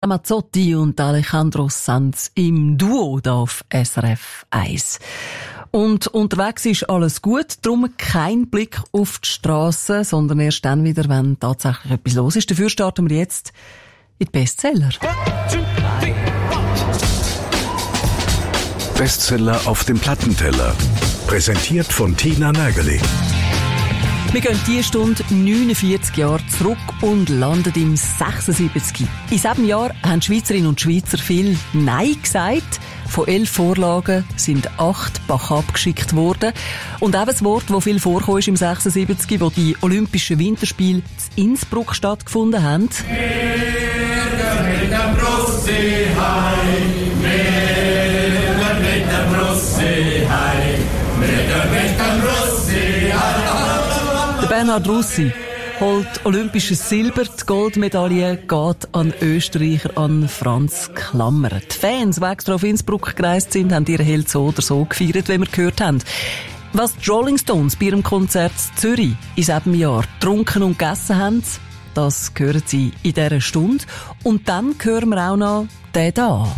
Ramazzotti und Alejandro Sanz im Duo da auf SRF 1. Und unterwegs ist alles gut, darum kein Blick auf die Strasse, sondern erst dann wieder, wenn tatsächlich etwas los ist. Dafür starten wir jetzt in die Bestseller. Bestseller auf dem Plattenteller. Präsentiert von Tina Nägeli. Wir gehen diese Stunde 49 Jahre zurück und landen im 76. In diesem Jahr haben Schweizerinnen und Schweizer viel Nein gesagt. Von 11 Vorlagen sind 8 Bach abgeschickt worden. Und eben das Wort, das viel vorgekommen ist im 76, wo die Olympischen Winterspiele in Innsbruck stattgefunden haben. Bernhard Russi holt olympisches Silber. Die Goldmedaille geht an Österreicher, an Franz Klammer. Die Fans, die extra auf Innsbruck gereist sind, haben ihren Held so oder so gefeiert, wie wir gehört haben. Was die Rolling Stones bei ihrem Konzert in Zürich in diesem Jahr getrunken und gegessen haben, das hören Sie in dieser Stunde. Und dann hören wir auch noch den da.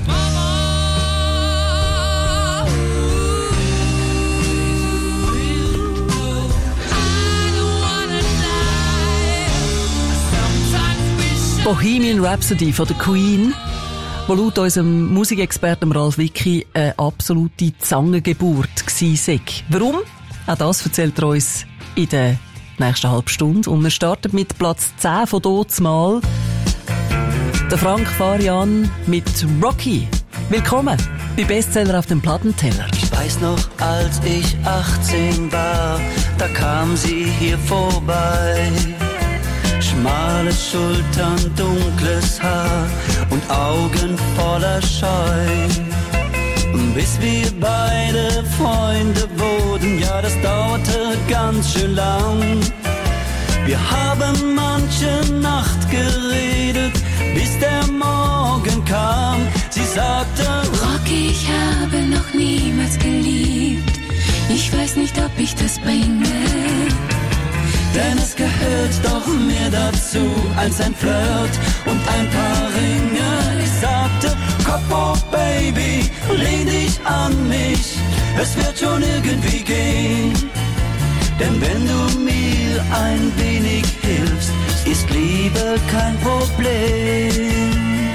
Bohemian Rhapsody von der Queen, wo laut unserem Musikexperten Ralf Wicki eine absolute Zangengeburt war. Warum? Auch das erzählt er uns in der nächsten halben Stunde. Und wir starten mit Platz 10 von dazumal. Der Frank Farian mit Rocky. Willkommen bei Bestseller auf dem Plattenteller. Ich weiß noch, als ich 18 war, da kam sie hier vorbei. Schmale Schultern, dunkles Haar und Augen voller Scheu. Bis wir beide Freunde wurden, ja, das dauerte ganz schön lang. Wir haben manche Nacht geredet, bis der Morgen kam. Sie sagte: Rocky, ich habe noch niemals geliebt. Ich weiß nicht, ob ich das bringe. Denn es gehört doch mehr dazu als ein Flirt und ein paar Ringe. Ich sagte: Kopf hoch, Baby, lehn dich an mich. Es wird schon irgendwie gehen. Denn wenn du mir ein wenig hilfst, ist Liebe kein Problem.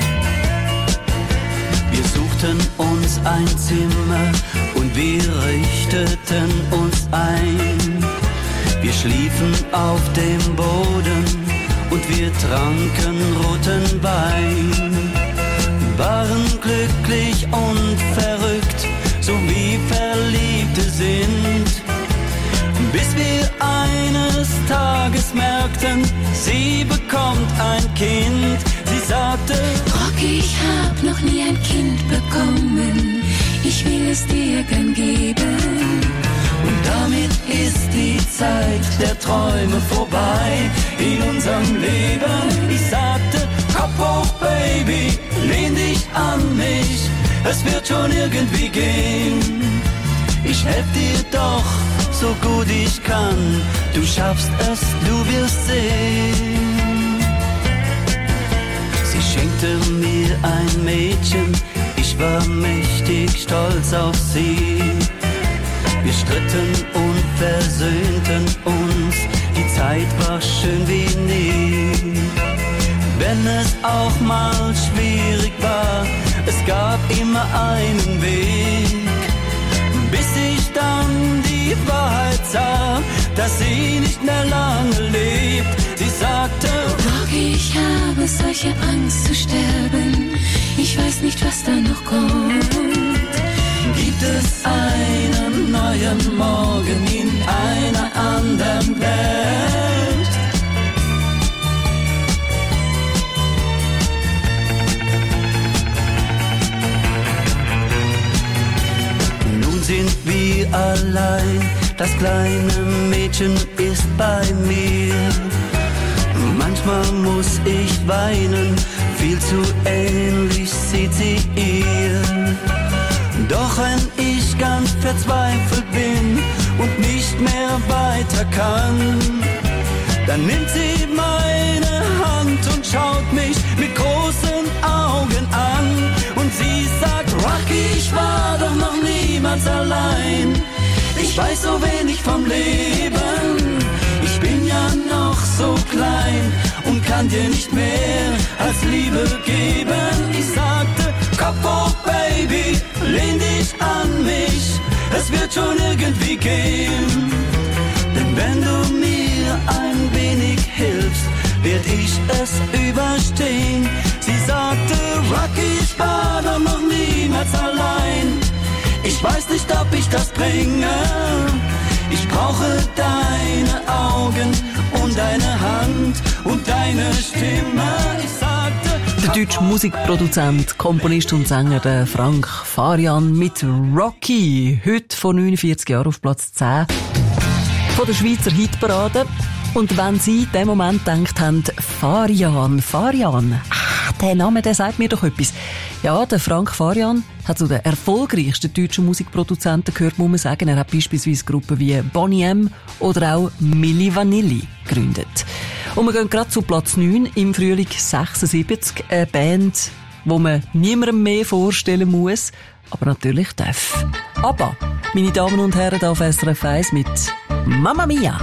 Wir suchten uns ein Zimmer und wir richteten uns ein. Wir schliefen auf dem Boden und wir tranken roten Wein. Waren glücklich und verrückt, so wie Verliebte sind. Bis wir eines Tages merkten, sie bekommt ein Kind. Sie sagte: Rocky, ich hab noch nie ein Kind bekommen. Ich will es dir gern geben. Und damit ist die Zeit der Träume vorbei in unserem Leben. Ich sagte: Kopf hoch, Baby, lehn dich an mich. Es wird schon irgendwie gehen. Ich helf dir doch, so gut ich kann. Du schaffst es, du wirst sehen. Sie schenkte mir ein Mädchen, ich war mächtig stolz auf sie. Wir stritten und versöhnten uns, die Zeit war schön wie nie. Wenn es auch mal schwierig war, es gab immer einen Weg. Bis ich dann die Wahrheit sah, dass sie nicht mehr lange lebt. Sie sagte: Rocky, ich habe solche Angst zu sterben. Ich weiß nicht, was da noch kommt. Gibt es einen neuen Morgen in einer anderen Welt? Nun sind wir allein, das kleine Mädchen ist bei mir. Manchmal muss ich weinen, viel zu ähnlich sieht sie ihr. Doch wenn ich ganz verzweifelt bin und nicht mehr weiter kann, dann nimmt sie meine Hand und schaut mich mit großen Augen niemals allein. Ich weiß so wenig vom Leben, ich bin ja noch so klein und kann dir nicht mehr als Liebe geben. Ich sagte, Kopf hoch, Baby, lehn dich an mich, es wird schon irgendwie gehen. Denn wenn du mir ein wenig hilfst, werd ich es überstehen. Sie sagte, Rocky, ich war doch noch niemals allein. Ich weiß nicht, ob ich das bringe. Ich brauche deine Augen und deine Hand und deine Stimme. Ich sagte, der deutsche Musikproduzent, Komponist und Sänger der Frank Farian mit Rocky. Heute vor 49 Jahren auf Platz 10 von der Schweizer Hitparade. Und wenn Sie in dem Moment gedacht haben, Farian, der Name, der sagt mir doch etwas. Ja, der Frank Farian hat zu den erfolgreichsten deutschen Musikproduzenten gehört, muss man sagen. Er hat beispielsweise Gruppen wie Boney M. oder auch Milli Vanilli gegründet. Und wir gehen gerade zu Platz 9 im Frühling 76. Eine Band, die man niemandem mehr vorstellen muss, aber natürlich darf. ABBA, meine Damen und Herren, auf SRF 1 mit Mamma Mia.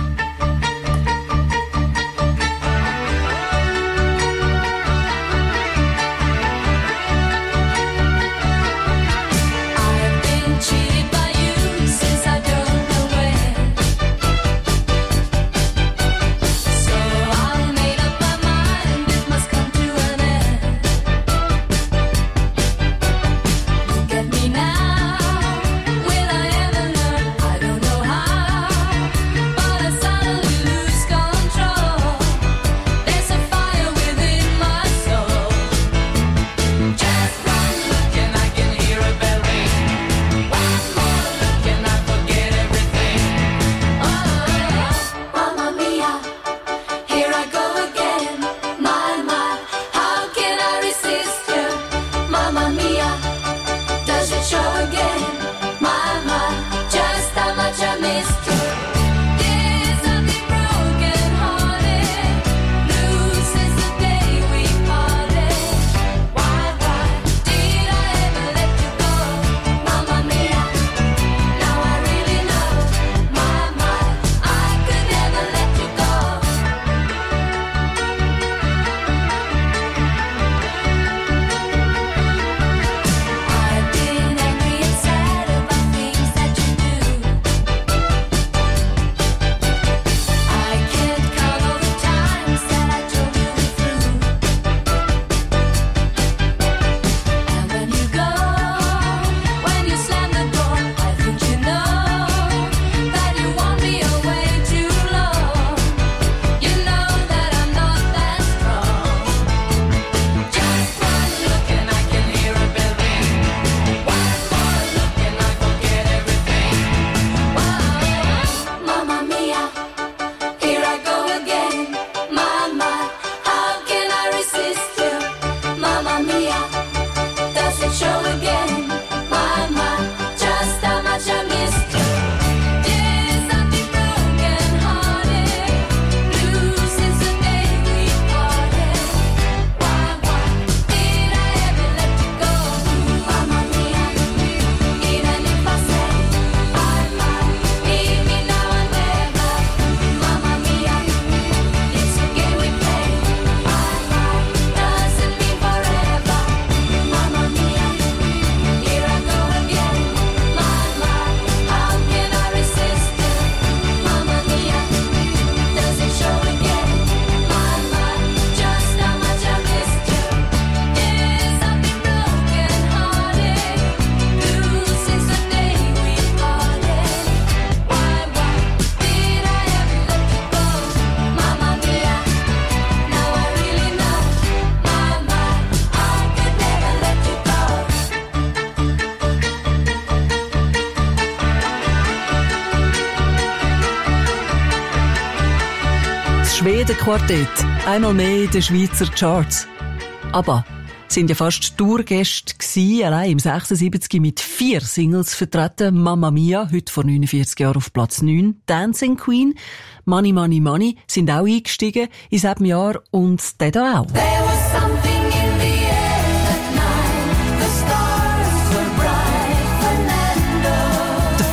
Schweden-Quartett, einmal mehr in den Schweizer Charts. Aber sind ja fast Tourgäste gewesen, allein im 76 mit 4 Singles vertreten. Mamma Mia, heute vor 49 Jahren auf Platz 9. Dancing Queen, Money, Money, Money sind auch eingestiegen in diesem Jahr und der da auch.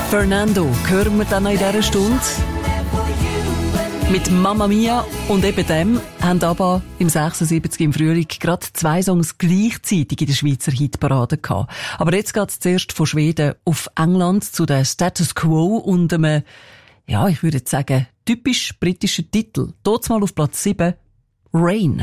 Fernando hören wir dann noch in dieser Stunde. Mit Mamma Mia und eben dem haben aber im 76 im Frühling gerade 2 Songs gleichzeitig in der Schweizer Hitparade gehabt. Aber jetzt geht es zuerst von Schweden auf England zu der Status Quo und einem, ja, ich würde jetzt sagen, typisch britischen Titel. Dort mal auf Platz 7, Rain.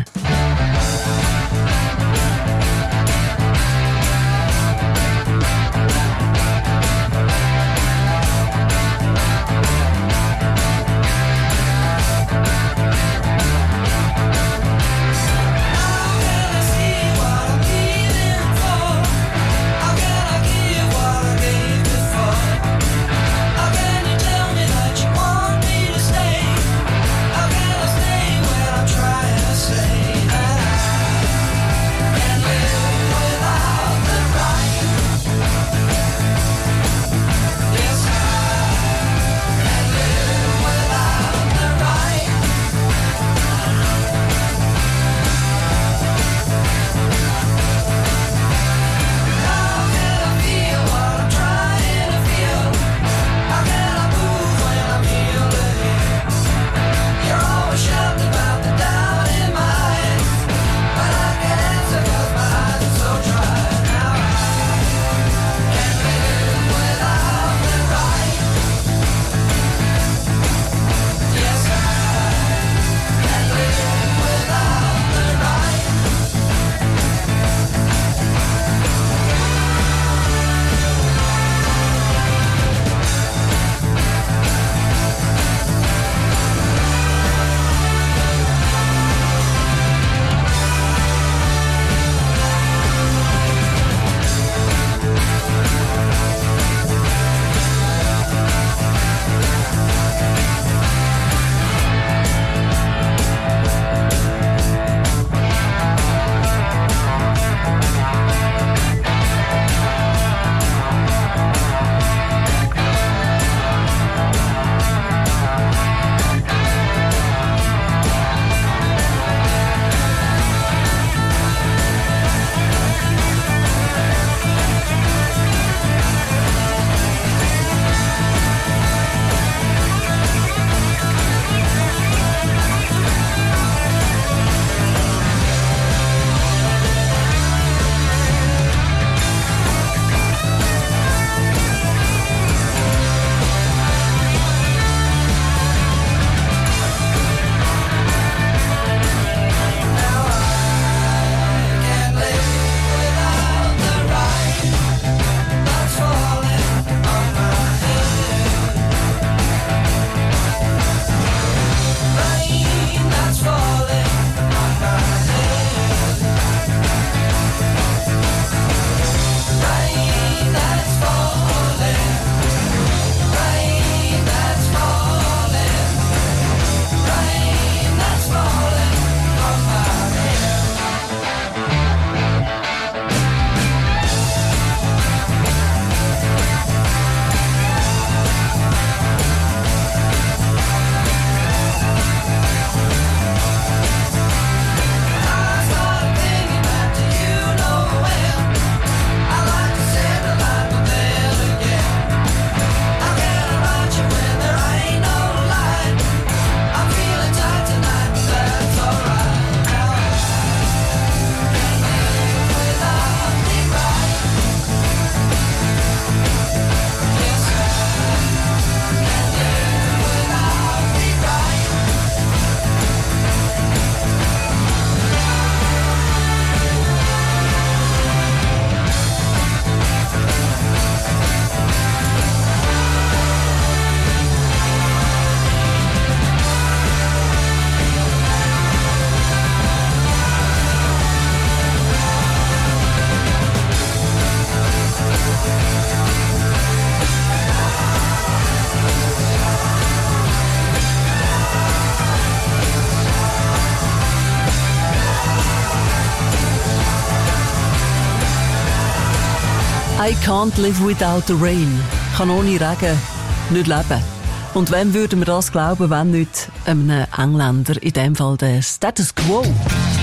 I can't live without the rain. Kann ohne Regen nicht leben. Und wem würden wir das glauben, wenn nicht einem Engländer, in dem Fall der Status Quo.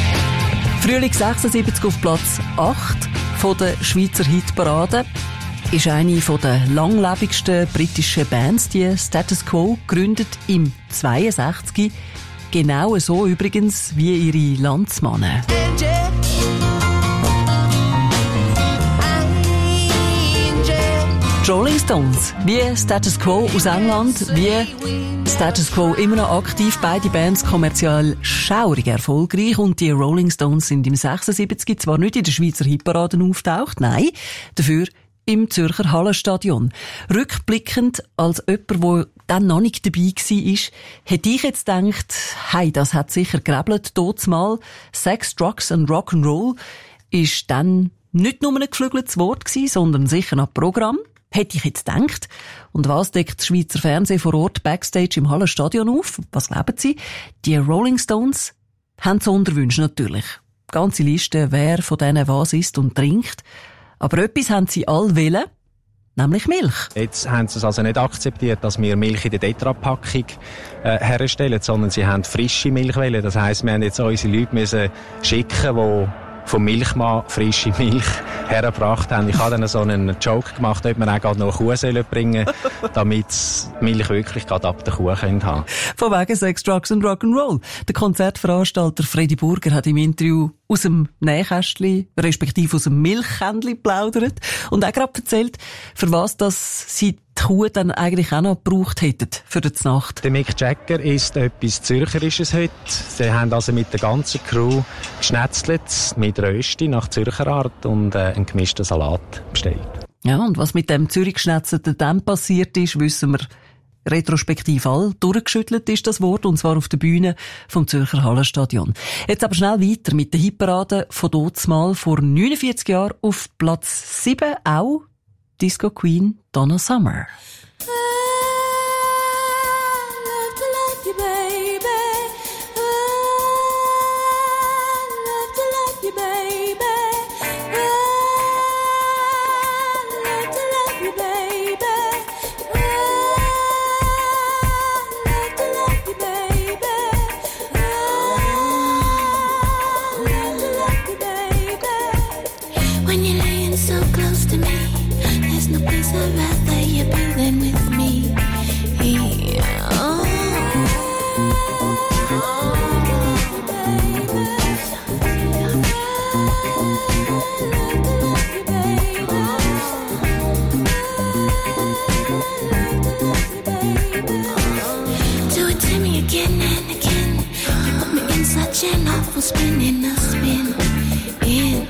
Frühling 76 auf Platz 8 von der Schweizer Hitparade. ist eine der langlebigsten britischen Bands, die Status Quo, gegründet im 62. Genau so übrigens wie ihre Landsmannen. Die Rolling Stones, wie Status Quo aus England, wie Status Quo immer noch aktiv, beide Bands kommerziell schaurig erfolgreich, und die Rolling Stones sind im 76 zwar nicht in der Schweizer Hitparaden auftaucht, nein, dafür im Zürcher Hallenstadion. Rückblickend, als jemand, der dann noch nicht dabei war, hätte ich jetzt gedacht, hey, das hat sicher gerebelt, mal. Sex, Drugs and Rock'n'Roll ist dann nicht nur ein geflügeltes Wort gewesen, sondern sicher ein Programm. Hätte ich jetzt gedacht. Und was deckt das Schweizer Fernsehen vor Ort Backstage im Hallenstadion auf? Was glauben Sie? Die Rolling Stones haben Sonderwünsche natürlich. Ganze Liste, wer von denen was isst und trinkt. Aber etwas haben sie alle wollen, nämlich Milch. Jetzt haben sie es also nicht akzeptiert, dass wir Milch in der Tetra-Packung herstellen, sondern sie haben frische Milch wollen. Das heisst, wir haben jetzt unsere Leute müssen schicken, die vom Milchmann frische Milch hergebracht haben. Ich habe dann so einen Joke gemacht, ob wir auch gerade noch eine Kuh bringen sollen, damit die Milch wirklich gerade ab der Kuh haben können. Von wegen Sex, Drugs and Rock'n'Roll. Der Konzertveranstalter Freddy Burger hat im Interview aus dem Nähkästchen, respektive aus dem Milchkännchen geplaudert und auch gerade erzählt, für was das sie die Kuh dann eigentlich auch noch gebraucht hätten für die Nacht. Der Mick Jagger isst etwas Zürcherisches heute. Sie haben also mit der ganzen Crew geschnetzelt, mit Rösti nach Zürcher Art und einen gemischten Salat bestellt. Ja, und was mit dem Zürich-Geschnetzelten dann passiert ist, wissen wir retrospektiv all. Durchgeschüttelt ist das Wort, und zwar auf der Bühne vom Zürcher Hallenstadion. Jetzt aber schnell weiter mit der Hitparade von dazumal vor 49 Jahren auf Platz 7 auch Disco Queen Donna Summer. An awful spin in a spin in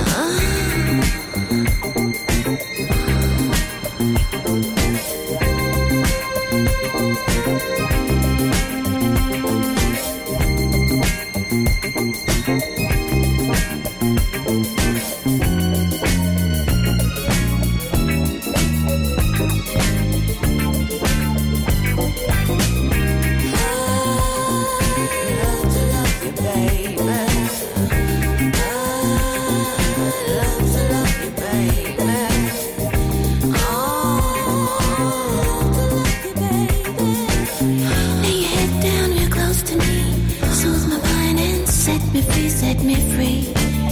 set me free.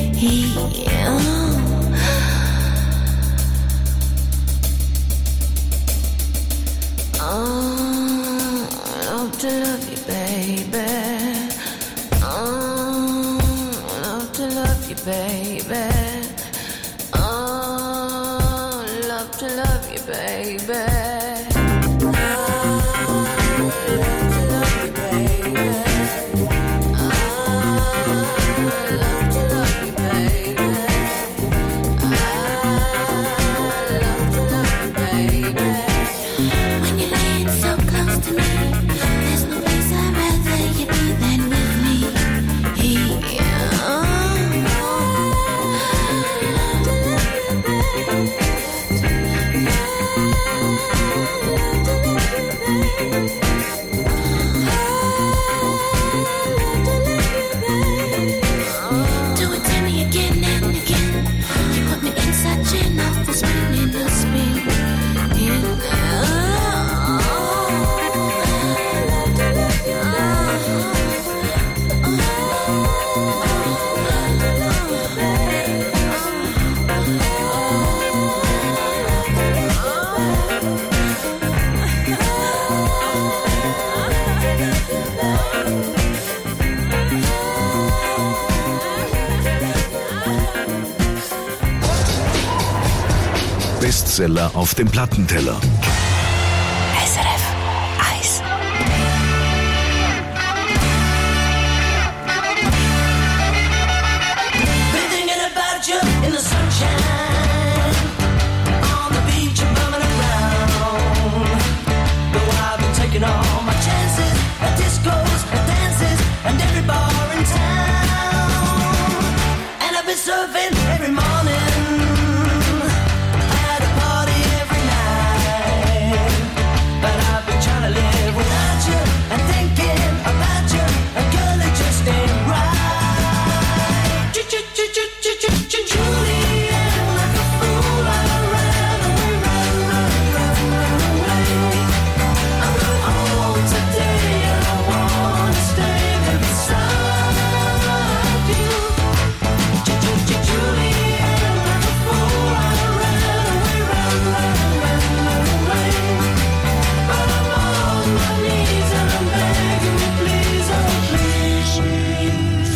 Love to love you, baby. Love to love you, baby. Love to love you, baby. Bestseller auf dem Plattenteller. SRF 1. Been thinking about you in the sunshine, on the beach and bumming around. Though I've been taking all my chances at discos and dances and every bar in town. And I've been surfing every morning, at a party every night. But I've been trying to live without you and thinking about you, and girl, it just ain't right. Julian, like a fool, I ran away. I'm going home today and I wanna stay there beside you. Julian, like a fool, I ran away. But I'm on my knees and I'm begging you, please, oh please.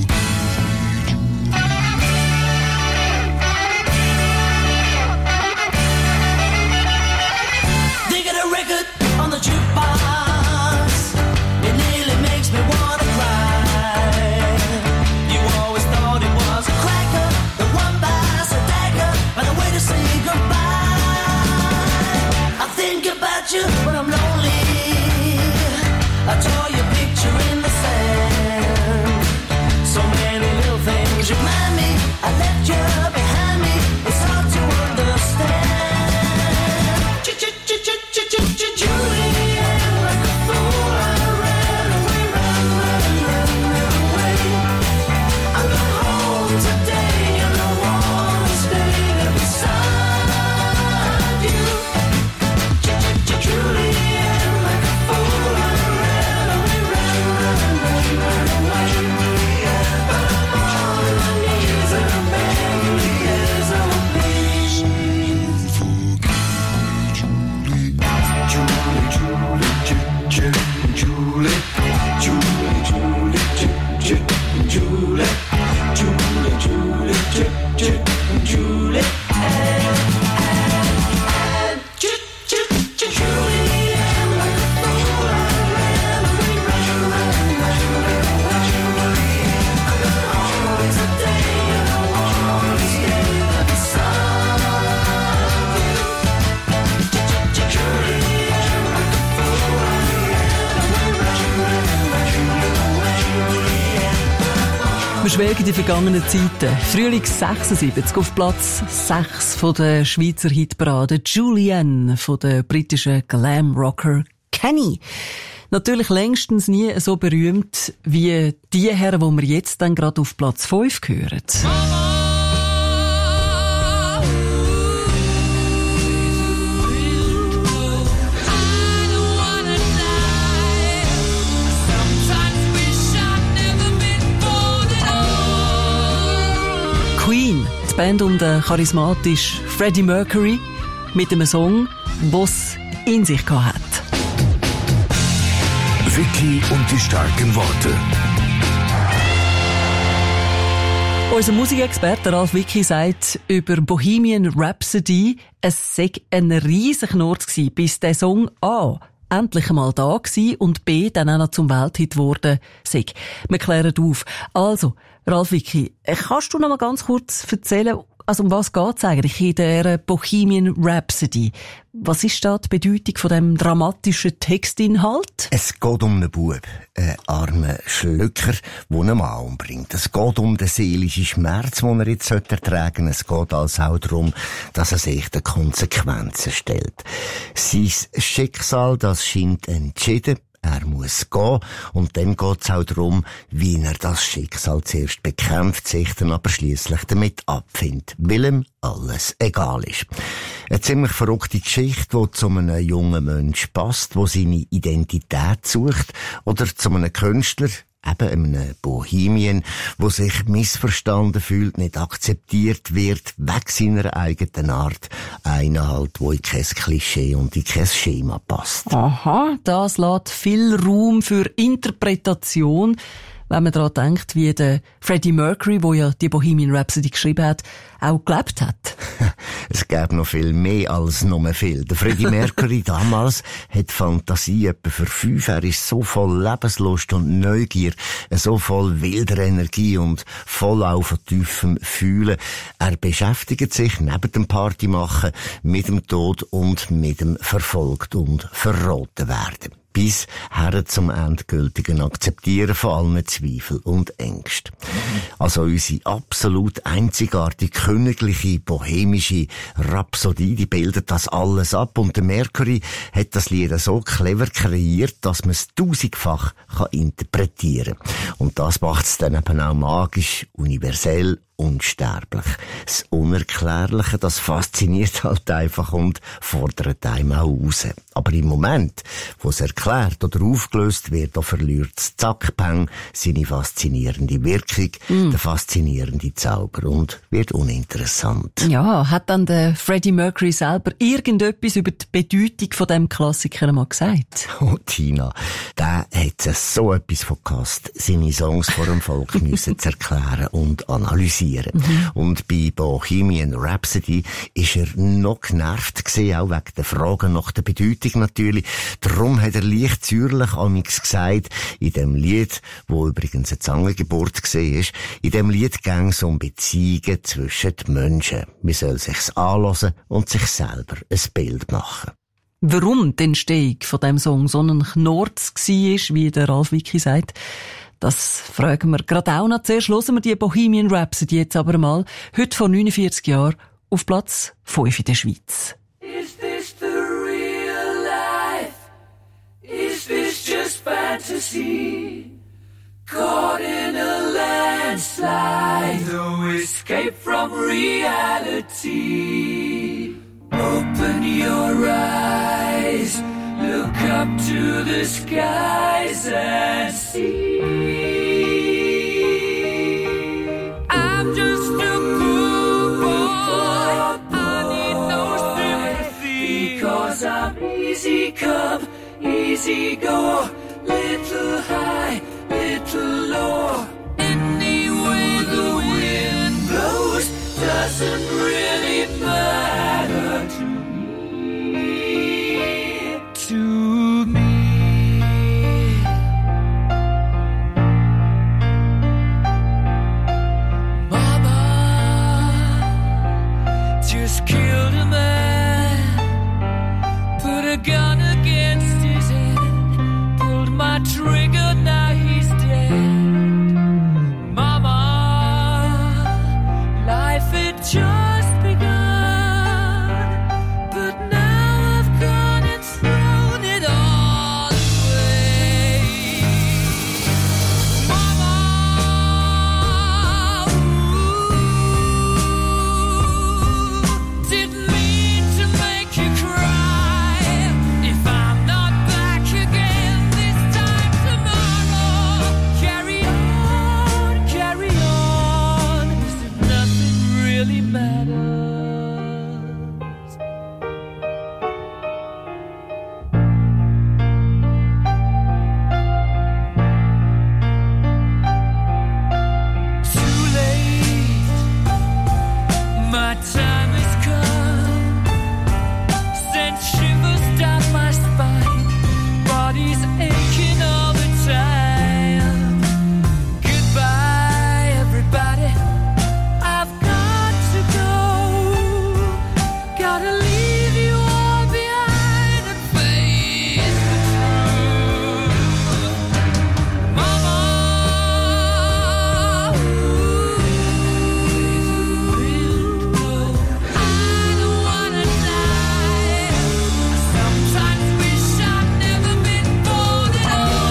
Digging a record on the jukebox, it nearly makes me wanna cry. You always thought it was a cracker, the one buys a dagger, and a way to say goodbye. I think about you when I'm lonely, I draw your picture in the sand. So many little things remind me I left you behind me, it's hard to understand. Julian, like a fool, I ran away. I'm going home today and I wanna stay there beside you. Julian, like a fool, I ran away. But I'm on my knees and I'm begging you, yes, oh please. Wir schwelgen in die vergangenen Zeiten. Frühling 76 auf Platz 6 von der Schweizer Hitparade. Julian von der britischen Glam-Rocker Kenny. Natürlich längstens nie so berühmt wie die Herren, die wir jetzt dann gerade auf Platz 5 hören. Queen, die Band um den charismatischen Freddie Mercury mit einem Song, was in sich hat. Vicky und die starken Worte. Unser Musikexperte Ralf Vicky sagt über Bohemian Rhapsody, es sei ein riesiger Knurz gewesen, bis der Song A endlich einmal da gewesen und B dann auch noch zum Welthit geworden sei. Wir klären auf. Also, Ralf Vicky, kannst du noch mal ganz kurz erzählen, also um was geht's eigentlich in der Bohemian Rhapsody? Was ist da die Bedeutung von dem dramatischen Textinhalt? Es geht um einen Bub, einen armen Schlücker, der einen Mann umbringt. Es geht um den seelischen Schmerz, den er jetzt ertragen sollte. Es geht also auch darum, dass er sich den Konsequenzen stellt. Sein Schicksal, das scheint entschieden. Er muss gehen. Und dann geht's auch darum, wie er das Schicksal zuerst bekämpft, sich dann aber schliesslich damit abfindet, weil ihm alles egal ist. Eine ziemlich verrückte Geschichte, die zu einem jungen Mensch passt, der seine Identität sucht, oder zu einem Künstler, eben einem Bohemian, der sich missverstanden fühlt, nicht akzeptiert wird, wegen seiner eigenen Art. Einer halt, der in kein Klischee und in kein Schema passt. Aha, das lässt viel Raum für Interpretation, wenn man daran denkt, wie der Freddie Mercury, der ja die Bohemian Rhapsody geschrieben hat, auch gelebt hat. Es gäbe noch viel mehr als nur viel. Der Freddie Mercury damals hat Fantasie etwa für 5. Er ist so voll Lebenslust und Neugier, so voll wilder Energie und voll auch von tiefem Fühlen. Er beschäftigt sich neben dem Partymachen mit dem Tod und mit dem verfolgt und verraten werden. Bis her zum endgültigen Akzeptieren von allen Zweifeln und Ängsten. Also unsere absolut einzigartige, königliche, bohemische Rhapsodie, die bildet das alles ab. Und der Mercury hat das Lied so clever kreiert, dass man es 1000-fach interpretieren kann. Und das macht es dann eben auch magisch, universell, unsterblich. Das Unerklärliche, das fasziniert halt einfach und fordert einem auch raus. Aber im Moment, wo es erklärt oder aufgelöst wird, da verliert das Zackpeng seine faszinierende Wirkung, der faszinierende Zauber und wird uninteressant. Ja, hat dann der Freddie Mercury selber irgendetwas über die Bedeutung von dem Klassiker mal gesagt? Oh, Tina, der hat so etwas von gehasst, seine Songs vor dem Volk müssen zu erklären und analysieren. Und bei Bohemian Rhapsody ist er noch genervt gewesen, auch wegen der Fragen nach der Bedeutung natürlich. Darum hat er leicht zürlich amigs gesagt, in dem Lied, wo übrigens eine Zangengeburt war, in dem Lied ging es um Beziehungen zwischen den Menschen. Man soll sich's anhören und sich selber ein Bild machen. Warum die Entstehung von dem Song so ein Knorz war, wie der Ralf Wicki sagt, das fragen wir gerade auch noch. Zuerst hören wir die Bohemian Rhapsody jetzt aber mal. Heute vor 49 Jahren auf Platz 5 in der Schweiz. Is this the real life? Is this just fantasy? Caught in a landslide, no escape from reality. Open your eyes, look up to the skies and see. I'm just a poor boy, I need no sympathy, because I'm easy come, easy go, little high, little low. Any way the wind blows doesn't really matter to me. To me. Mama just killed a man, put a gun against his head, pulled my trigger, now he's dead. Mama, life had just begun, but now I've gone and thrown it all away. Mama, didn't mean to make you cry. If I'm not back again this time tomorrow, carry on, as if nothing really matters. Too late, my time has come, sent shivers down my spine, body's aching all the time. Goodbye, everybody, I've got to go, gotta leave you all behind and face the truth. Mama, I don't wanna die. I sometimes wish I'd never been born at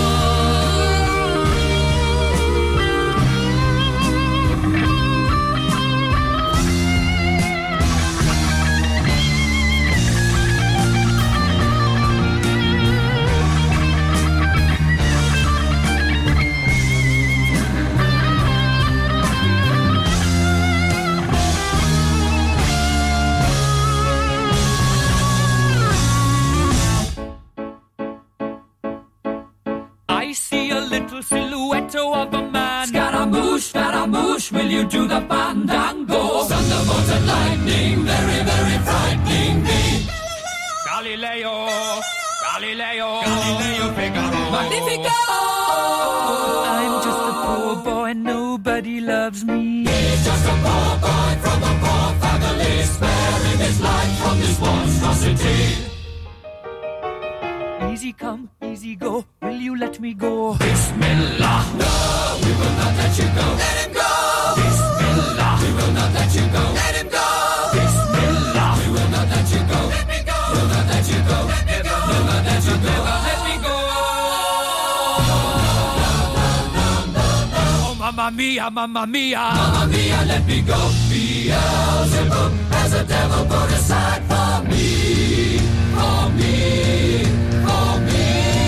I see a little silhouette of a man. Scaramouche, Scaramouche, will you do the fandango? Thunderbolts and lightning, very, very frightening me. Galileo, Galileo, Galileo Figaro. Magnifico! I'm just a poor boy, nobody loves me. He's just a poor boy from a poor family, sparing his life from this monstrosity. Easy come, easy go, will you let me go? Bismillah, no, we will not let you go. Let him go! Bismillah, we will not let you go. Let him go! Bismillah, we will not let you go. Let me go! We'll not let you go. Let me go! We'll not let you go. Let me go! Oh, mamma mia, mamma mia. Mamma mia, let me go. Beelzebub has a devil put aside for me. For me. For me.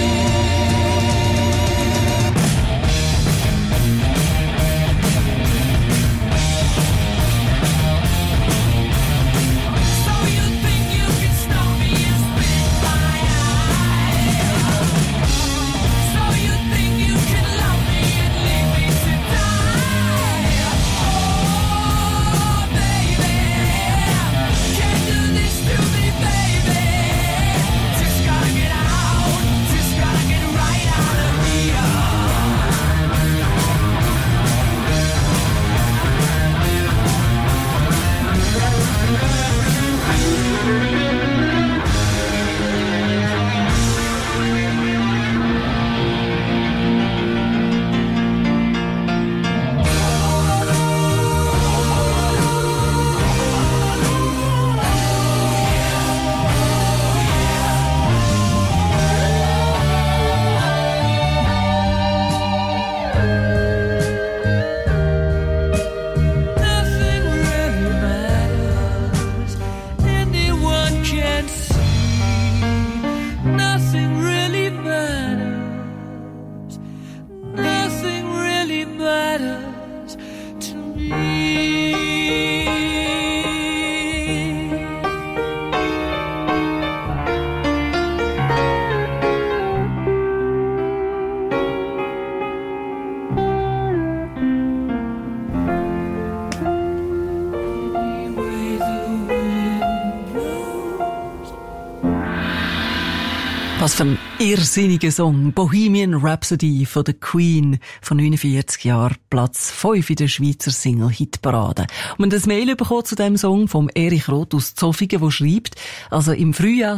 Was für ein irrsinniger Song. Bohemian Rhapsody von der Queen von 49 Jahren. Platz 5 in der Schweizer Single-Hitparade. Und wir haben ein Mail bekommen zu diesem Song vom Erich Roth aus Zofingen, der schreibt, also im Frühjahr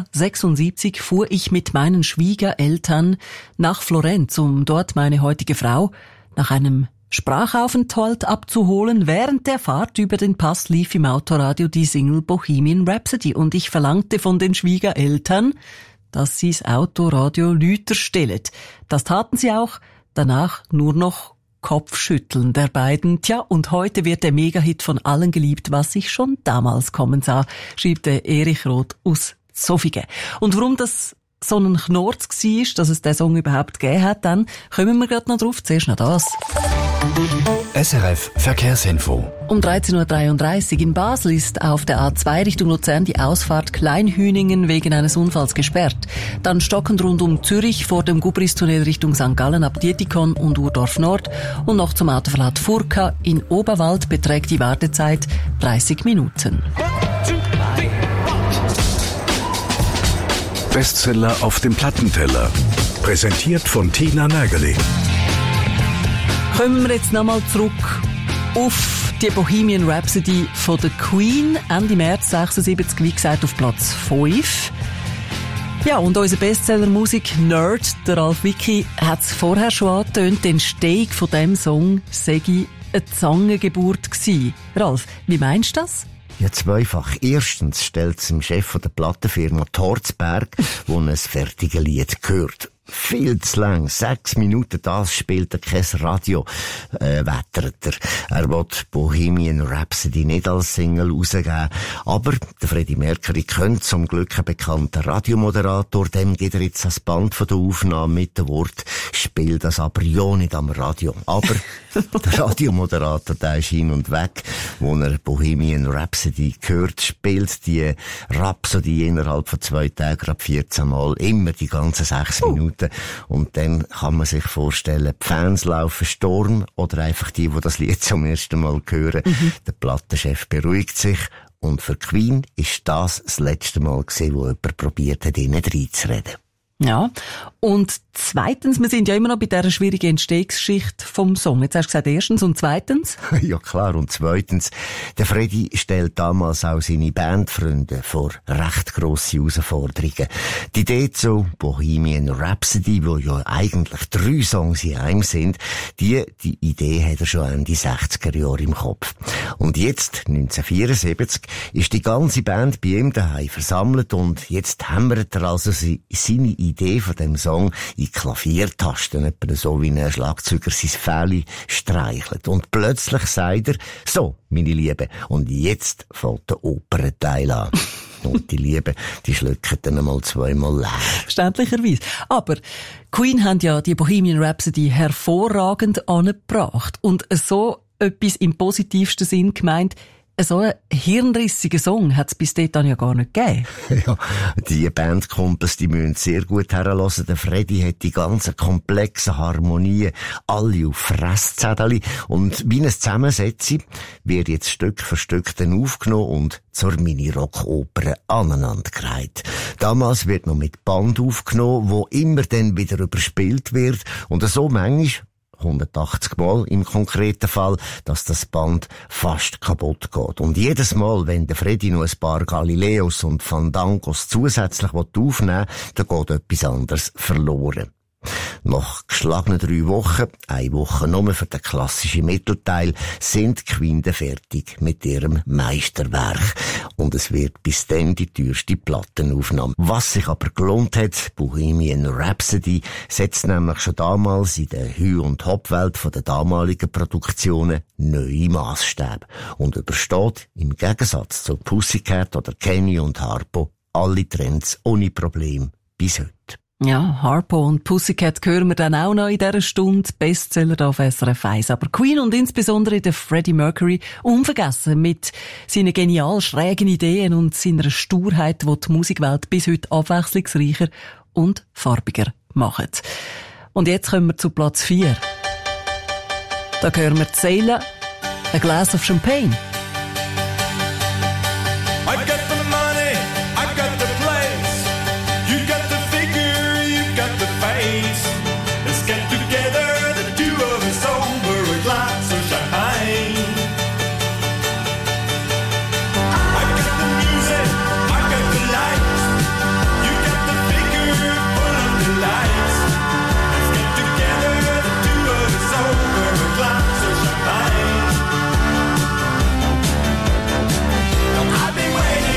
76 fuhr ich mit meinen Schwiegereltern nach Florenz, um dort meine heutige Frau nach einem Sprachaufenthalt abzuholen. Während der Fahrt über den Pass lief im Autoradio die Single Bohemian Rhapsody und ich verlangte von den Schwiegereltern, dass sie das Autoradio lauter stellen. Das taten sie auch, danach nur noch Kopfschütteln der beiden. Tja, und heute wird der Megahit von allen geliebt, was ich schon damals kommen sah, schreibt der Erich Roth aus Zofingen. Und warum das so ein Knorz war, dass es den Song überhaupt gegeben hat, dann kommen wir gerade noch drauf. Zuerst noch das. SRF Verkehrsinfo. Um 13.33 Uhr in Basel ist auf der A2 Richtung Luzern die Ausfahrt Kleinhüningen wegen eines Unfalls gesperrt. Dann stockend rund um Zürich vor dem Gubristunnel Richtung St. Gallen ab Dietikon und Urdorf Nord und noch zum Autoverlad Furka in Oberwald beträgt die Wartezeit 30 Minuten. Bestseller auf dem Plattenteller. Präsentiert von Tina Nägeli. Kommen wir jetzt nochmal zurück auf die Bohemian Rhapsody von der Queen. Ende März 76, wie gesagt, auf Platz 5. Ja, und unser Bestseller-Musik-Nerd, der Ralf Wicki, hat es vorher schon angetönt, die Entstehung von diesem Song sei eine Zangengeburt gewesen. Ralf, wie meinst du das? Ja, zweifach. Erstens stellt es dem Chef von der Plattenfirma Torzberg, wo ein fertiges Lied gehört. Viel zu lang. 6 Minuten, das spielt er kein Radio, wettert er. Er will Bohemian Rhapsody nicht als Single rausgeben. Aber der Freddie Mercury könnte zum Glück ein bekannter Radiomoderator, dem geht er jetzt das Band von der Aufnahme mit dem Wort, spielt das aber ja nicht am Radio. Aber der Radiomoderator, der ist hin und weg. Wo er Bohemian Rhapsody hört, spielt die Rhapsody innerhalb von 2 Tagen ab 14 Mal immer die ganzen 6 Minuten Minuten. Und dann kann man sich vorstellen, die Fans laufen Sturm oder einfach die das Lied zum ersten Mal hören. Der Plattenchef beruhigt sich. Und für Queen ist das letzte Mal gewesen, wo jemand probiert hat, ihnen reinzureden. Ja. Und zweitens, wir sind ja immer noch bei dieser schwierigen Entstehungsgeschichte vom Song. Jetzt hast du gesagt, erstens und zweitens? Ja klar, und zweitens, der Freddy stellt damals auch seine Bandfreunde vor recht grosse Herausforderungen. Die Idee zu Bohemian Rhapsody, wo ja eigentlich 3 Songs in einem sind, die Idee hat er schon Ende 60er Jahre im Kopf. Und jetzt, 1974, ist die ganze Band bei ihm daheim versammelt und jetzt hämmert er also seine Idee von dem Song in Klaviertasten, etwa so wie ein Schlagzeuger sein Fell streichelt. Und plötzlich sagt er, so, meine Liebe, und jetzt fällt der Opernteil an. Und die Liebe, die schlucken dann einmal 2-mal leer. Verständlicherweise. Aber Queen haben ja die Bohemian Rhapsody hervorragend angebracht. Und so etwas im positivsten Sinn gemeint, so einen hirnrissigen Song hat es bis dahin ja gar nicht gegeben. Ja, die Bandkumpels, die müssen sehr gut herhören. Der Freddy hat die ganzen komplexen Harmonien alle auf Fresszettel. Und wie ein Zusammensetzen wird jetzt Stück für Stück dann aufgenommen und zur Mini-Rock-Oper aneinandergereiht. Damals wird noch mit Band aufgenommen, wo immer dann wieder überspielt wird. Und so manchmal 180 Mal im konkreten Fall, dass das Band fast kaputt geht. Und jedes Mal, wenn der Freddy noch ein paar Galileos und Fandangos zusätzlich aufnehmen will, dann geht etwas anderes verloren. Nach geschlagenen 3 Wochen, 1 Woche nur für den klassischen Mittelteil, sind die Queen fertig mit ihrem Meisterwerk. Und es wird bis dann die teuerste Plattenaufnahme. Was sich aber gelohnt hat, Bohemian Rhapsody, setzt nämlich schon damals in der Hü- und Hop-Welt der damaligen Produktionen neue Maßstäbe und übersteht im Gegensatz zu Pussycat oder Kenny und Harpo alle Trends ohne Problem bis heute. Ja, Harpo und Pussycat hören wir dann auch noch in dieser Stunde. Bestseller da auf SRF 1. Aber Queen und insbesondere der Freddie Mercury unvergessen mit seinen genial schrägen Ideen und seiner Sturheit, die die Musikwelt bis heute abwechslungsreicher und farbiger macht. Und jetzt kommen wir zu Platz 4. Da hören wir die Seele, A Glass of Champagne. I got the money, I got the place. You got the figure, you got the face. Let's get together, the two of us over a glass of champagne. I got the music, I got the lights. You got the figure, full of the lights. Let's get together, the two of us over a glass of champagne. I've been waiting.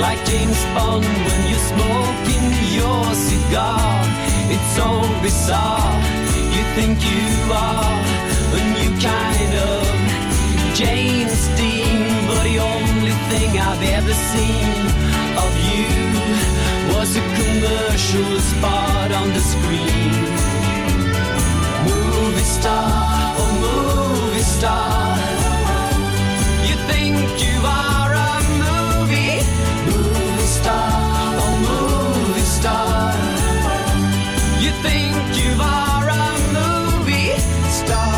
like James Bond when you're smoking your cigar. It's so bizarre, you think you are a new kind of James Dean, but the only thing I've ever seen of you was a commercial spot on the screen. Movie star, oh movie star, you think you are a movie star, oh movie star, you think you are a movie star.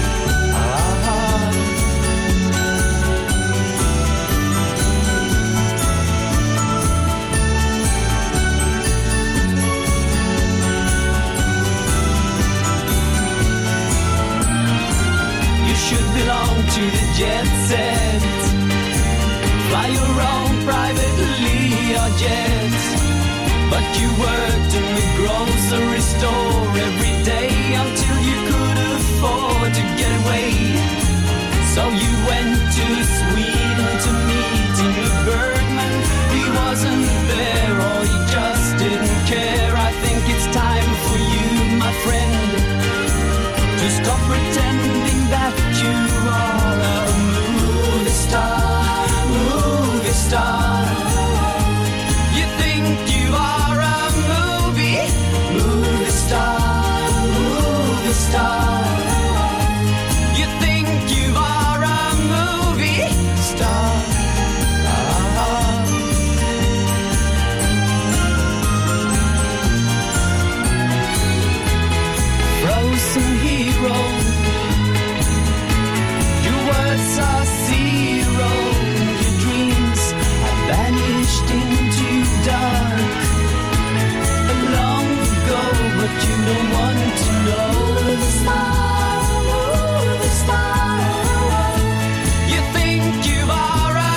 Should belong to the jet set, fly your own private Learjet, but you worked in the grocery store every day until you could afford to get away. So you went to Sweden to meet Ingmar Bergman. He wasn't there or he just didn't care. I think it's time for you, my friend, to stop pretending that you are a movie star, movie star. You think you are a movie star, movie star. You think you are a movie star. Frozen hero, your words are zero, your dreams have vanished into dark long ago, but you don't want to know. Movie star, you think you are a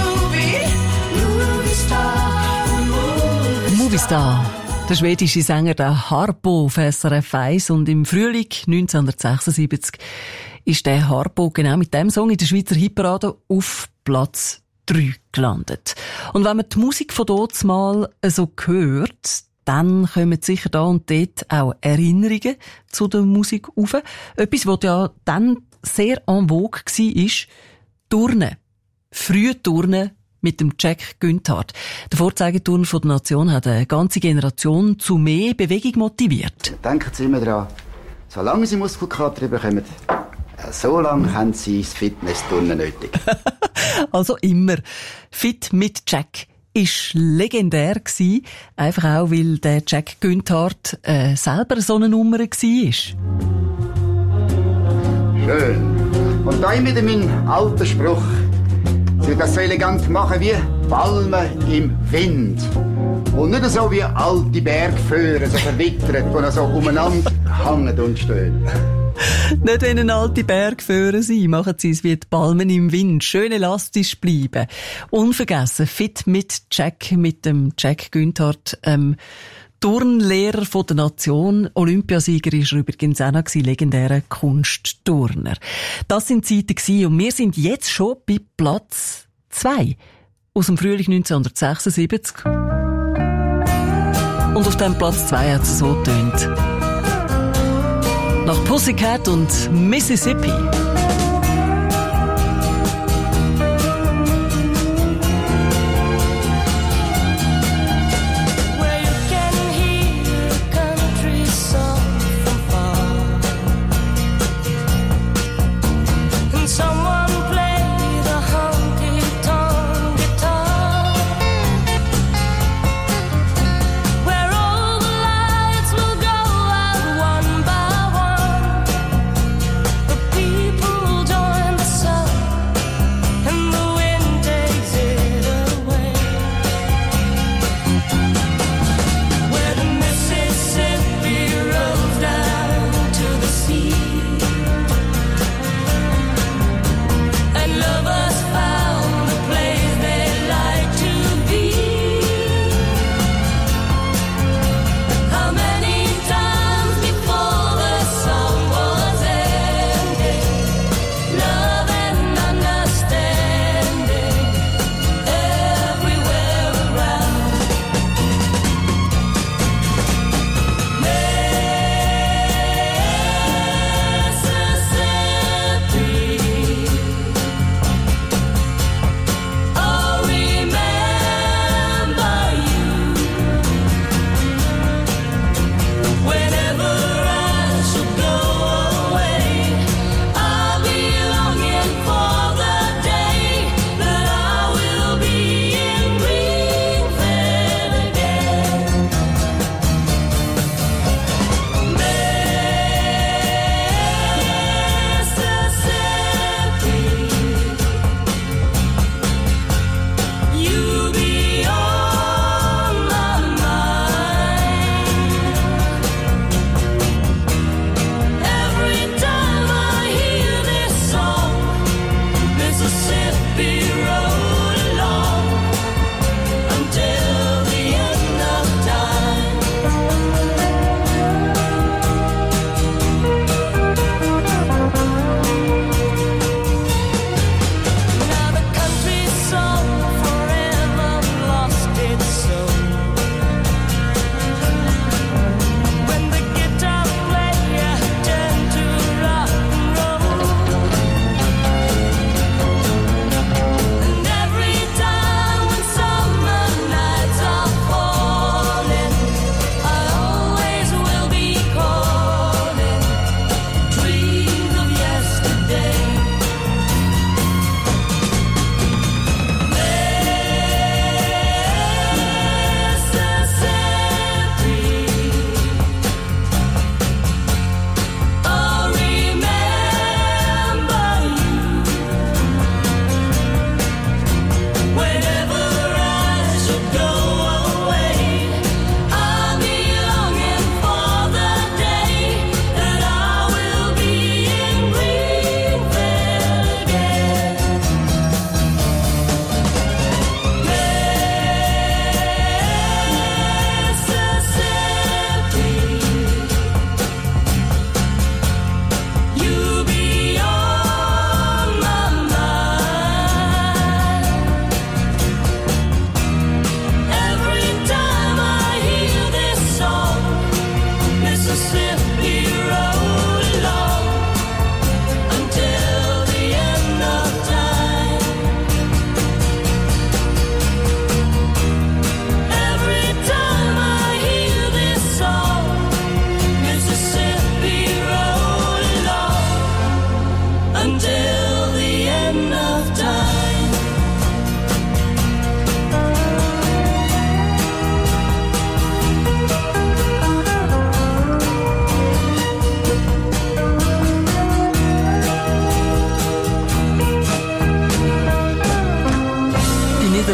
movie star, Movie Star. Der schwedische Sänger der Harpo auf SRF 1 und im Frühling 1976 ist der Harpo genau mit dem Song in der Schweizer Hitparade auf Platz 3 gelandet. Und wenn man die Musik von dort mal so hört, dann kommen sicher da und dort auch Erinnerungen zu der Musik auf. Etwas, was ja dann sehr en vogue war, ist Turnen. Frühe Turnen mit dem Jack Günthard. Der Vorzeigeturner von der Nation hat eine ganze Generation zu mehr Bewegung motiviert. Denken Sie immer daran, solange Sie Muskelkater bekommen, so lange haben Sie das Fitnessturnen nötig. Also immer. Fit mit Jack ist legendär gewesen, einfach auch, weil der Jack Günthard selber so eine Nummer war. Schön. Und da wieder mein alter Spruch. Sie das so elegant machen wie Palmen im Wind. Und nicht so wie alte Bergföhren, so verwittert, die so umeinander hängen und stehen. Nicht wie eine alte Bergföhren sein, machen Sie es wie die Palmen im Wind. Schön elastisch bleiben. Unvergessen, fit mit Jack, mit dem Jack Günthard, Turnlehrer von der Nation. Olympiasieger ist er übrigens auch noch gewesen, legendärer Kunstturner. Das sind Zeiten gewesen und wir sind jetzt schon bei Platz 2 aus dem Frühling 1976. Und auf dem Platz 2 hat es so getönt. Nach Pussycat und Mississippi. People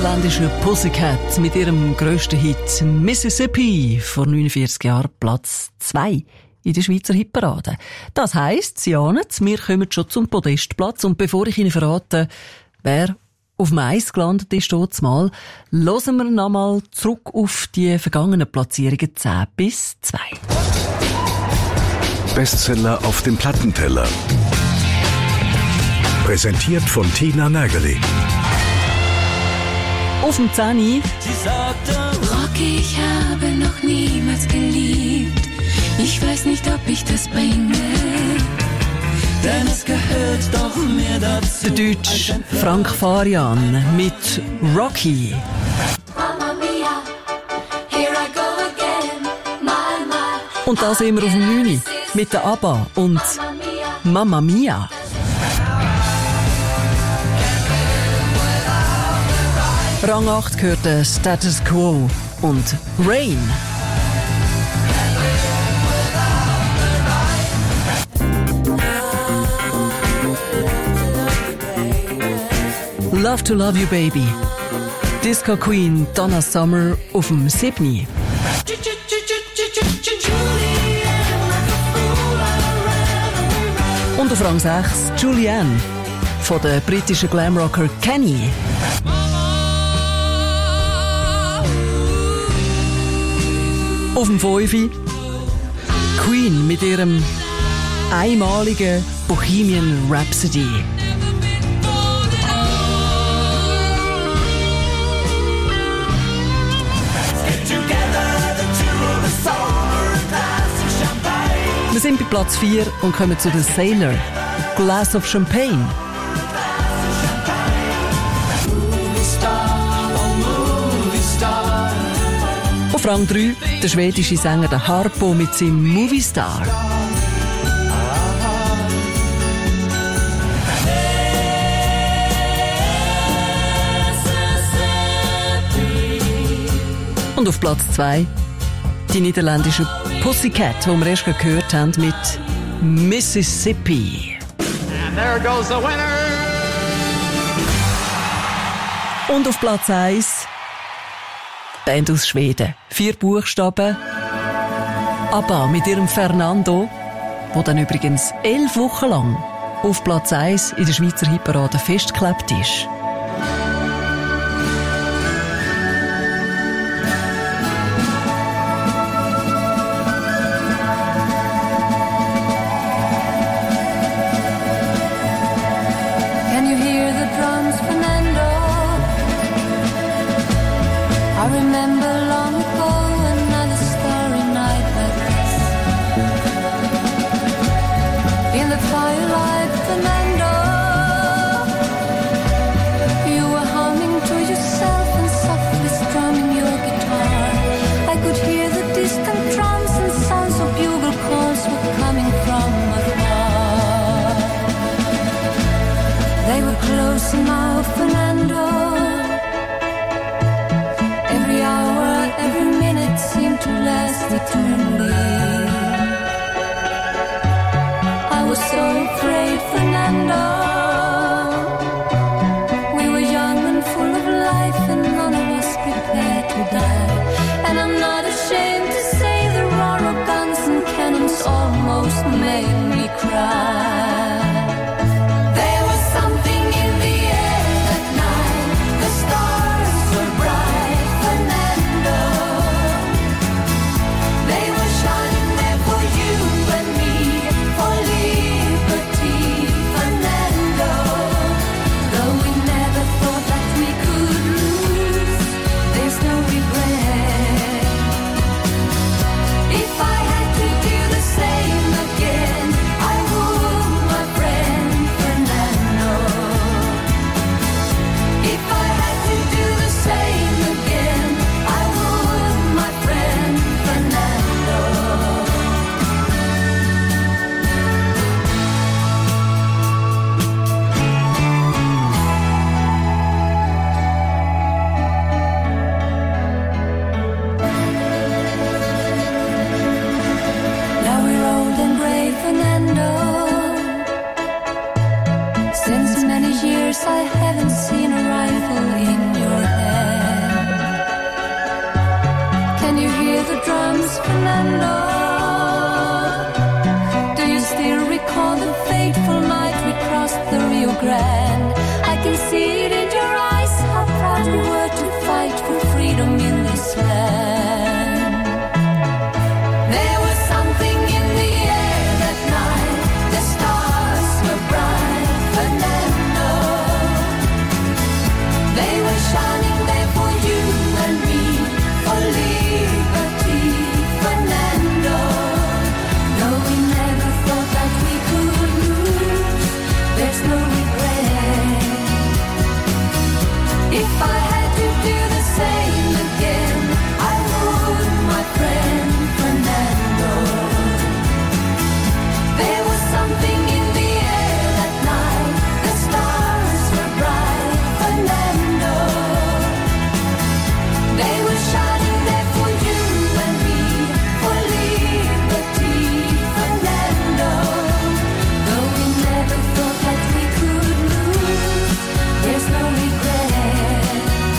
niederländischen Pussycat mit ihrem grössten Hit Mississippi vor 49 Jahren Platz 2 in der Schweizer Hitparade. Das heisst, Sie ahnen, wir kommen schon zum Podestplatz und bevor ich Ihnen verrate, wer auf dem Eis gelandet ist, dort mal, hören wir nochmal zurück auf die vergangenen Platzierungen 10 bis 2. Bestseller auf dem Plattenteller. Präsentiert von Tina Nägeli. Auf dem 10. Sie sagte, Rocky, ich habe noch niemals geliebt. Ich weiß nicht, ob ich das bringe. denn es gehört doch mehr dazu. Der Deutsch Frank Farian mit Rocky. Mamma mia, here I go again. My, my. Und da sind wir auf dem 9. mit der ABBA und Mamma Mia. Rang 8 gehört der Status Quo und Rain. Love to Love You Baby. Disco Queen Donna Summer auf dem 7. Und auf Rang 6 Julianne von der britischen Glamrocker Kenny. Auf dem 5 Queen mit ihrem einmaligen Bohemian Rhapsody. Wir sind bei Platz 4 und kommen zu The Sailor. Glass of Champagne. Auf Rang 3 der schwedische Sänger der Harpo mit seinem Movie Star. Und auf Platz 2 die niederländische Pussycat, die wir erst gehört haben, mit Mississippi. And there goes the winner! Und auf Platz 1 Band aus Schweden. 4 Buchstaben. ABBA mit ihrem Fernando, wo dann übrigens 11 Wochen lang auf Platz 1 in der Schweizer Hitparade festgeklebt ist. Can you hear the drums, Fernando? I remember long ago another starry night like this. In the firelight, Fernando, you were humming to yourself and softly strumming your guitar. I could hear the distant drums and sounds of bugle calls were coming from afar. They were close now, Fernando. Every hour, every minute seemed to last eternally. I was so afraid, Fernando. We were young and full of life, and none of us prepared to die. And I'm not ashamed to say the roar of guns and cannons almost made me cry. There was something in the air that night. The stars were bright, Fernando. They were shining there for you and me, for liberty, Fernando. Though we never thought that we could lose, there's no regret. If I had to do the same again, I would, my friend Fernando. If I had to do the same again, I would, my friend Fernando. Now we're old and gray, Fernando. Since many years I haven't seen a rifle in your hand. the drums, Fernando? Do you still recall the fateful night we crossed the Rio Grande? I can see it in your eyes, how proud we were to fight for freedom in this land. There was something in the air that night, the stars were bright, Fernando. They were shining there for you and me, for liberty, Fernando. No, we never thought that we could lose, there's no regret. If I had to do the same again, I would, my friend Fernando. There was something in the air that night, the stars were bright, Fernando. They were shining there for you and me, for liberty, Fernando. Though we never thought that we could lose, there's no regret.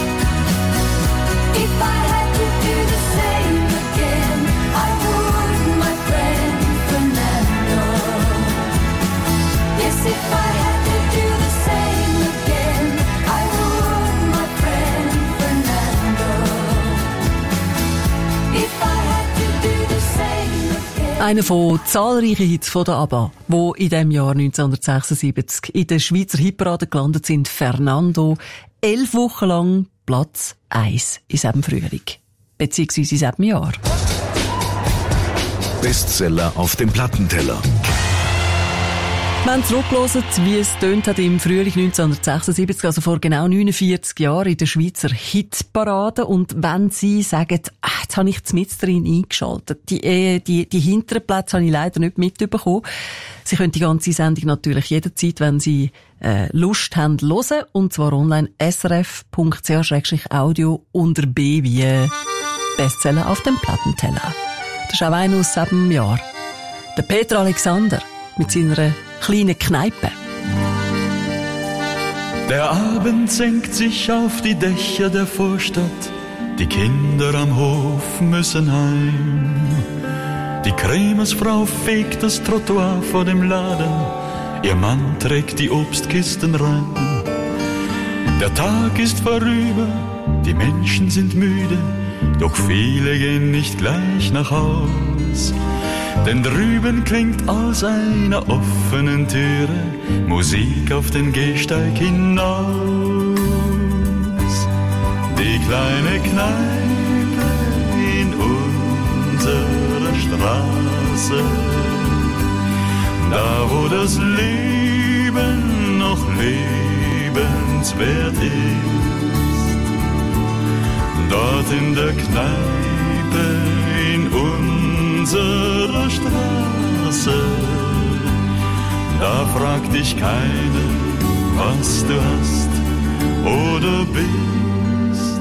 If I had to do the same again, I would, my friend Fernando. Yes, if I had to do the same again, I would, my friend Fernando. If I had to do the same again. Einer von zahlreichen Hits von der ABBA, die in dem Jahr 1976 in der Schweizer Hitparade gelandet sind, Fernando, 11 Wochen lang Platz 1 in diesem Frühling. Beziehungsweise in diesem Jahr. Bestseller auf dem Plattenteller. Wir haben zurückgehört, wie es tönt hat im Frühling 1976, also vor genau 49 Jahren in der Schweizer Hitparade. Und wenn Sie sagen, jetzt habe ich mit drin eingeschaltet, die hinteren Plätze habe ich leider nicht mitbekommen. Sie können die ganze Sendung natürlich jederzeit, wenn Sie Lust haben, hören. Und zwar online srf.ch/audio unter B wie Bestseller auf dem Plattenteller. Das ist auch einer aus diesem Jahr. Der Peter Alexander mit seiner kleinen Kneipe. Der Abend senkt sich auf die Dächer der Vorstadt. Die Kinder am Hof müssen heim. Die Krämersfrau fegt das Trottoir vor dem Laden. Ihr Mann trägt die Obstkisten rein. Der Tag ist vorüber, die Menschen sind müde, doch viele gehen nicht gleich nach Haus. Denn drüben klingt aus einer offenen Türe Musik auf den Gehsteig hinaus. Die kleine Kneipe in unserer Straße, da wo das Leben noch lebenswert ist. Dort in der Kneipe in unserer Straße, da fragt dich keiner, was du hast oder bist.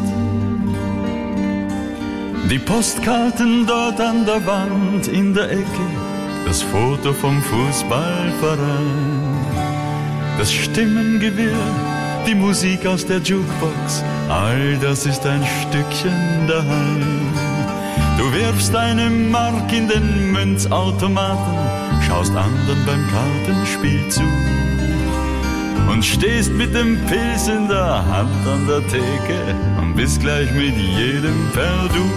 Die Postkarten dort an der Wand in der Ecke, das Foto vom Fußballverein, das Stimmengewirr, die Musik aus der Jukebox, all das ist ein Stückchen daheim. Du wirfst eine Mark in den Münzautomaten, schaust anderen beim Kartenspiel zu und stehst mit dem Pilz in der Hand an der Theke und bist gleich mit jedem per Du.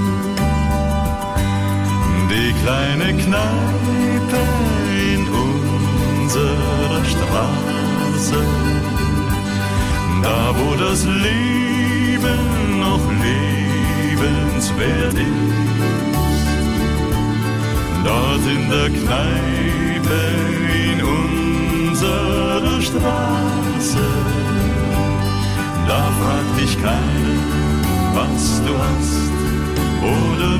Die kleine Kneipe in unserer Straße, da wo das Leben noch lebenswert ist. Dort in der Kneipe in unserer Straße, da fragt dich keiner, was du hast oder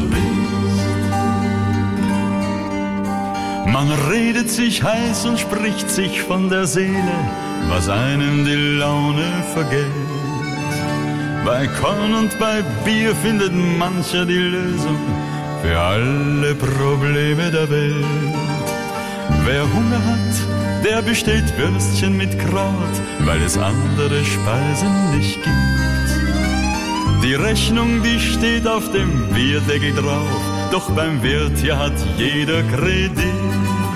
bist. Man redet sich heiß und spricht sich von der Seele, was einem die Laune vergeht. Bei Korn und bei Bier findet mancher die Lösung für alle Probleme der Welt. Wer Hunger hat, der bestellt Würstchen mit Kraut, weil es andere Speisen nicht gibt. Die Rechnung, die steht auf dem Bierdeckel drauf, doch beim Wirt hier hat jeder Kredit.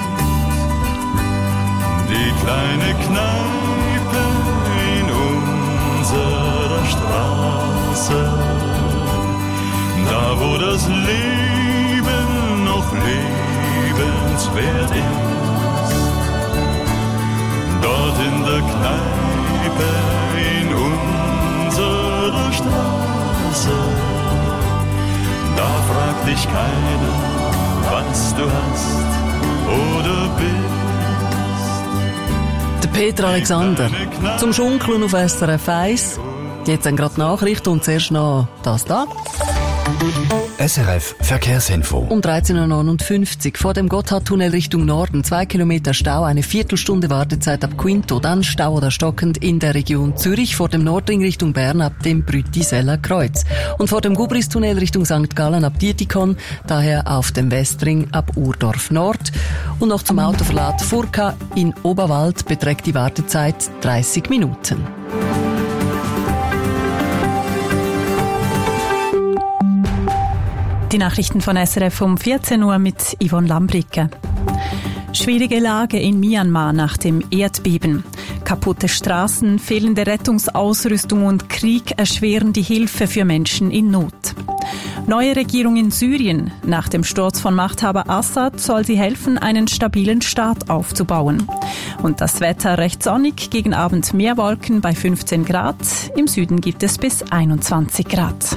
Die kleine Kneipe in unserer Straße, da wo das Leben noch lebenswert ist, dort in der Kneipe in unserer Straße, da fragt dich keiner, was du hast oder bist. Der Peter Alexander zum Schunkeln auf SRF 1. Jetzt dann gerade Nachrichten und zuerst noch das da. SRF Verkehrsinfo. Um 13.59 Uhr vor dem Gotthardtunnel Richtung Norden 2 Kilometer Stau, eine Viertelstunde Wartezeit ab Quinto, dann Stau oder stockend in der Region Zürich vor dem Nordring Richtung Bern ab dem Brütiseller Kreuz und vor dem Gubristunnel Richtung St. Gallen ab Dietikon, daher auf dem Westring ab Urdorf Nord. Und noch zum Autoverlad Furka in Oberwald beträgt die Wartezeit 30 Minuten. Die Nachrichten von SRF um 14 Uhr mit Yvonne Lambricke. Schwierige Lage in Myanmar nach dem Erdbeben. Kaputte Straßen, fehlende Rettungsausrüstung und Krieg erschweren die Hilfe für Menschen in Not. Neue Regierung in Syrien. Nach dem Sturz von Machthaber Assad soll sie helfen, einen stabilen Staat aufzubauen. Und das Wetter recht sonnig, gegen Abend mehr Wolken bei 15 Grad. Im Süden gibt es bis 21 Grad.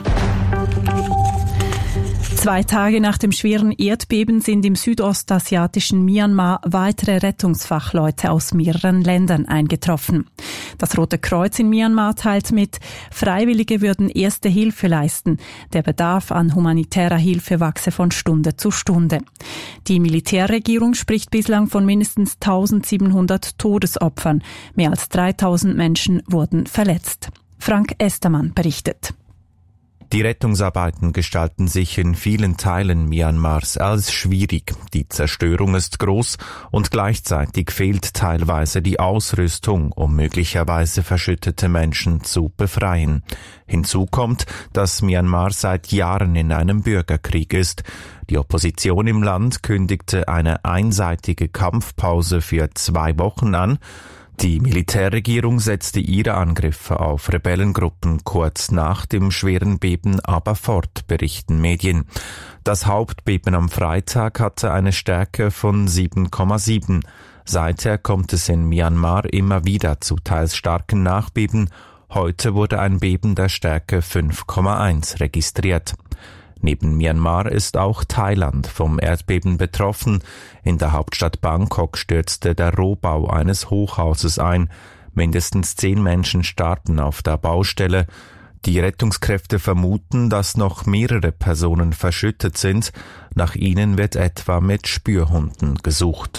2 Tage nach dem schweren Erdbeben sind im südostasiatischen Myanmar weitere Rettungsfachleute aus mehreren Ländern eingetroffen. Das Rote Kreuz in Myanmar teilt mit, Freiwillige würden erste Hilfe leisten. Der Bedarf an humanitärer Hilfe wachse von Stunde zu Stunde. Die Militärregierung spricht bislang von mindestens 1700 Todesopfern. Mehr als 3000 Menschen wurden verletzt. Frank Estermann berichtet. Die Rettungsarbeiten gestalten sich in vielen Teilen Myanmars als schwierig. Die Zerstörung ist groß und gleichzeitig fehlt teilweise die Ausrüstung, um möglicherweise verschüttete Menschen zu befreien. Hinzu kommt, dass Myanmar seit Jahren in einem Bürgerkrieg ist. Die Opposition im Land kündigte eine einseitige Kampfpause für 2 Wochen an. Die Militärregierung setzte ihre Angriffe auf Rebellengruppen kurz nach dem schweren Beben aber fort, berichten Medien. Das Hauptbeben am Freitag hatte eine Stärke von 7,7. Seither kommt es in Myanmar immer wieder zu teils starken Nachbeben. Heute wurde ein Beben der Stärke 5,1 registriert. Neben Myanmar ist auch Thailand vom Erdbeben betroffen. In der Hauptstadt Bangkok stürzte der Rohbau eines Hochhauses ein. Mindestens 10 Menschen starben auf der Baustelle. Die Rettungskräfte vermuten, dass noch mehrere Personen verschüttet sind. Nach ihnen wird etwa mit Spürhunden gesucht.